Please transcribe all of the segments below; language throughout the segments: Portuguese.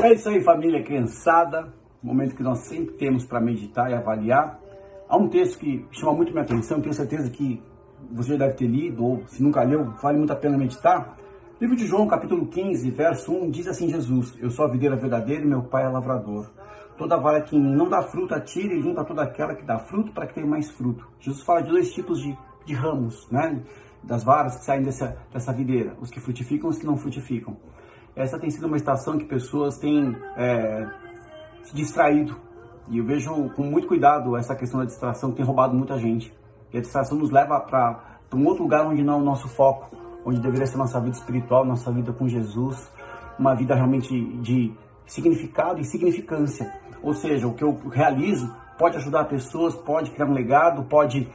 É isso aí, família criançada, momento que nós sempre temos para meditar e avaliar. Há um texto que chama muito minha atenção, tenho certeza que você já deve ter lido, ou se nunca leu, vale muito a pena meditar. Livro de João, capítulo 15, verso 1, diz assim Jesus: Eu sou a videira verdadeira e meu pai é lavrador. Toda vara que em mim não dá fruto, atira e limpa toda aquela que dá fruto para que tenha mais fruto. Jesus fala de dois tipos de ramos, né? Das varas que saem dessa videira, os que frutificam e os que não frutificam. Essa tem sido uma estação que pessoas têm se distraído. E eu vejo com muito cuidado essa questão da distração que tem roubado muita gente. E a distração nos leva para um outro lugar onde não é o nosso foco, onde deveria ser nossa vida espiritual, nossa vida com Jesus, uma vida realmente de significado e significância. Ou seja, o que eu realizo pode ajudar pessoas, pode criar um legado, pode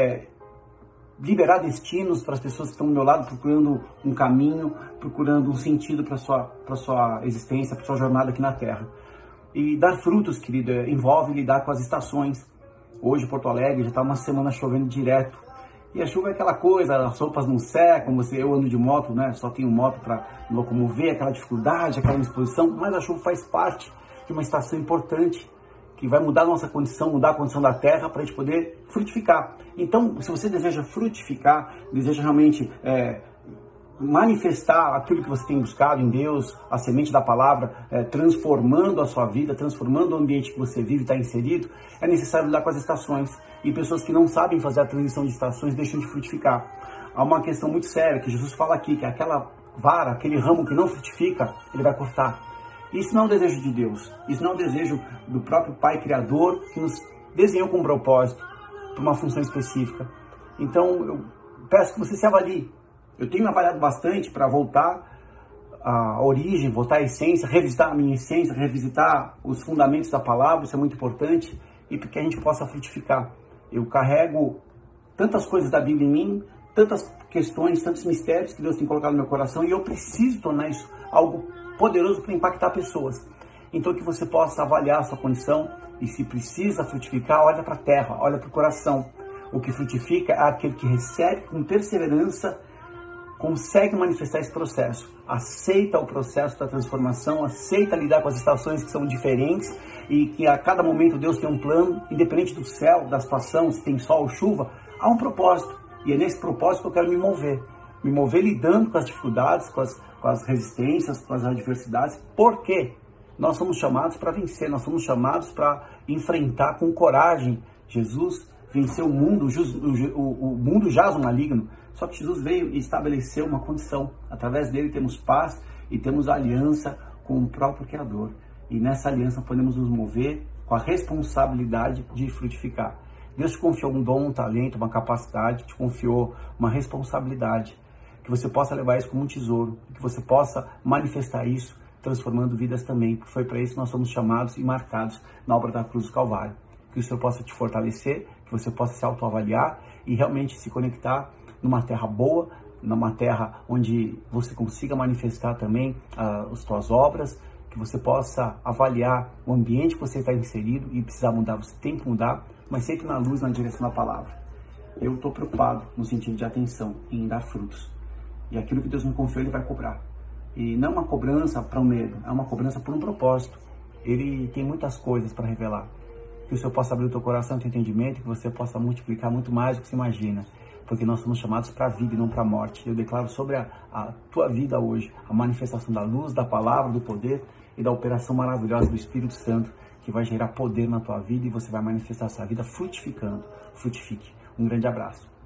liberar destinos para as pessoas que estão do meu lado, procurando um caminho, procurando um sentido para a sua existência, para a sua jornada aqui na Terra. E dar frutos, querido, envolve lidar com as estações. Hoje, Porto Alegre, já está uma semana chovendo direto. E a chuva é aquela coisa, as roupas não secam, eu ando de moto, né? Só tenho moto para locomover, aquela dificuldade, aquela indisposição, mas a chuva faz parte de uma estação importante, que vai mudar a nossa condição, mudar a condição da terra para a gente poder frutificar. Então, se você deseja frutificar, deseja realmente manifestar aquilo que você tem buscado em Deus, a semente da palavra, transformando a sua vida, transformando o ambiente que você vive, está inserido, é necessário lidar com as estações. E pessoas que não sabem fazer a transição de estações deixam de frutificar. Há uma questão muito séria que Jesus fala aqui, que aquela vara, aquele ramo que não frutifica, ele vai cortar. Isso não é um desejo de Deus, isso não é um desejo do próprio Pai Criador, que nos desenhou com um propósito, para uma função específica. Então, eu peço que você se avalie. Eu tenho avaliado bastante para voltar à origem, voltar à essência, revisitar a minha essência, revisitar os fundamentos da palavra, isso é muito importante, e para que a gente possa frutificar. Eu carrego tantas coisas da Bíblia em mim, tantas questões, tantos mistérios que Deus tem colocado no meu coração, e eu preciso tornar isso algo poderoso para impactar pessoas. Então que você possa avaliar a sua condição e, se precisa frutificar, olha para a terra, olha para o coração. O que frutifica é aquele que recebe com perseverança, consegue manifestar esse processo, aceita o processo da transformação, aceita lidar com as estações que são diferentes e que a cada momento Deus tem um plano, independente do céu, da situação, se tem sol ou chuva, há um propósito. E é nesse propósito que eu quero me mover lidando com as dificuldades, com as resistências, com as adversidades, porque nós somos chamados para vencer, nós somos chamados para enfrentar com coragem. Jesus venceu o mundo, o mundo jaz o maligno, só que Jesus veio e estabeleceu uma condição. Através dele temos paz e temos aliança com o próprio Criador. E nessa aliança podemos nos mover com a responsabilidade de frutificar. Deus te confiou um dom, um talento, uma capacidade, te confiou uma responsabilidade. Que você possa levar isso como um tesouro, que você possa manifestar isso, transformando vidas também. Porque foi para isso que nós somos chamados e marcados na obra da cruz do Calvário. Que o Senhor possa te fortalecer, que você possa se autoavaliar e realmente se conectar numa terra boa, numa terra onde você consiga manifestar também as tuas obras, que você possa avaliar o ambiente que você está inserido e precisar mudar, você tem que mudar, mas sempre na luz, na direção da palavra. Eu estou preocupado no sentido de atenção, em dar frutos. E aquilo que Deus me confiou, Ele vai cobrar. E não é uma cobrança para o medo, é uma cobrança por um propósito. Ele tem muitas coisas para revelar. Que o Senhor possa abrir o teu coração, o teu entendimento, que você possa multiplicar muito mais do que você imagina. Porque nós somos chamados para a vida e não para a morte. Eu declaro sobre a tua vida hoje a manifestação da luz, da palavra, do poder e da operação maravilhosa do Espírito Santo, que vai gerar poder na tua vida e você vai manifestar essa vida frutificando. Frutifique. Um grande abraço.